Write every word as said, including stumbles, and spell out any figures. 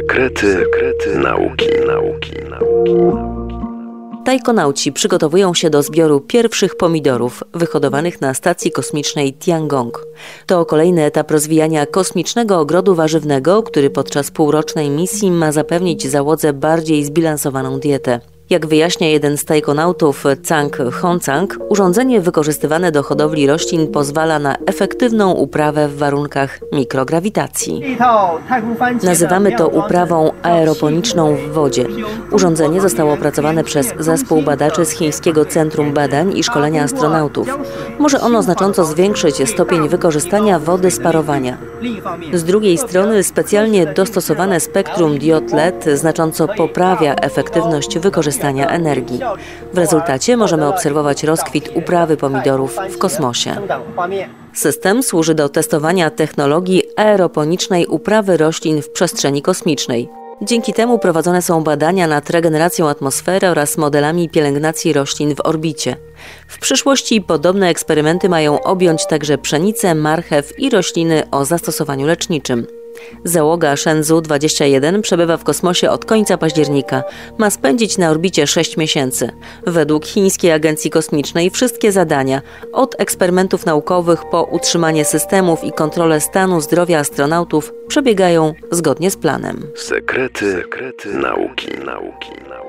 Sekrety, sekrety nauki, nauki, nauki. Tajkonauci przygotowują się do zbioru pierwszych pomidorów wyhodowanych na stacji kosmicznej Tiangong. To kolejny etap rozwijania kosmicznego ogrodu warzywnego, który podczas półrocznej misji ma zapewnić załodze bardziej zbilansowaną dietę. Jak wyjaśnia jeden z tajkonautów, Zhang Hongzhang, urządzenie wykorzystywane do hodowli roślin pozwala na efektywną uprawę w warunkach mikrograwitacji. Nazywamy to uprawą aeroponiczną w wodzie. Urządzenie zostało opracowane przez zespół badaczy z Chińskiego Centrum Badań i Szkolenia Astronautów. Może ono znacząco zwiększyć stopień wykorzystania wody z parowania. Z drugiej strony specjalnie dostosowane spektrum diod L E D znacząco poprawia efektywność wykorzystania energii. W rezultacie możemy obserwować rozkwit uprawy pomidorów w kosmosie. System służy do testowania technologii aeroponicznej uprawy roślin w przestrzeni kosmicznej. Dzięki temu prowadzone są badania nad regeneracją atmosfery oraz modelami pielęgnacji roślin w orbicie. W przyszłości podobne eksperymenty mają objąć także pszenicę, marchew i rośliny o zastosowaniu leczniczym. Załoga Shenzhou dwadzieścia jeden przebywa w kosmosie od końca października. Ma spędzić na orbicie sześć miesięcy. Według Chińskiej Agencji Kosmicznej wszystkie zadania, od eksperymentów naukowych po utrzymanie systemów i kontrolę stanu zdrowia astronautów, przebiegają zgodnie z planem. Sekrety, sekrety nauki, nauki, nauki.